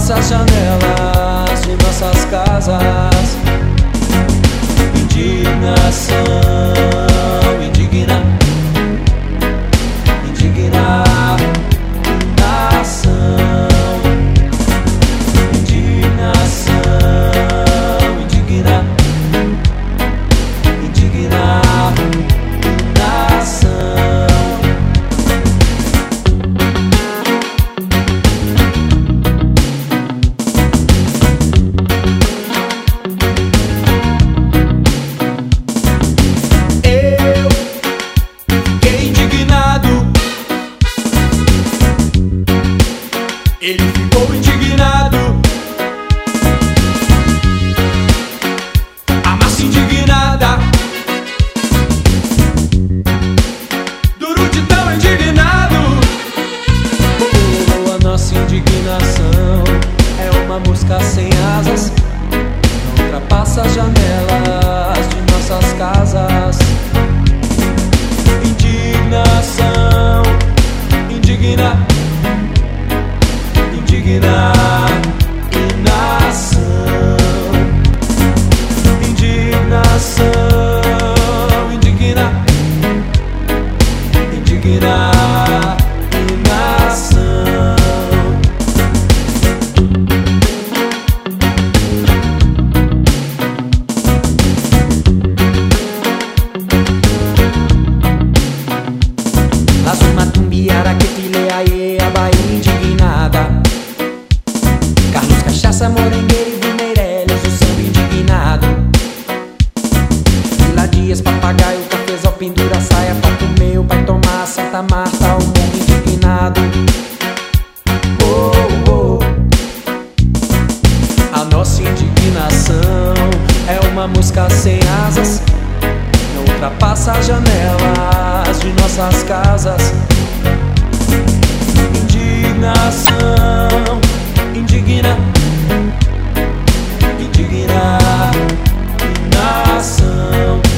ultrapassa as janelas de nossas casas. Indignação, indigna, indignação, indignação, indigna, indignação. Ele ficou indignado, a massa indignada, duro de tão indignado. Oh, a nossa indignação é uma mosca sem asas, não ultrapassa as janelas de nossas casas. Indignação, indigna, indignação, indignação, indigna, indignação. Lazuma tumbiara que fileaie a Bahia indignada. Carlos Cachaça, Morengueiro e Meirelles, o samba indignado. Vila Dias, Papagaio, Cafezal, pendura saia pra comer, vai tomar Santa Marta, o mundo indignado. Oh, oh. A nossa indignação é uma mosca sem asas, não ultrapassa as janelas de nossas casas. Indignação, indigna, indignação.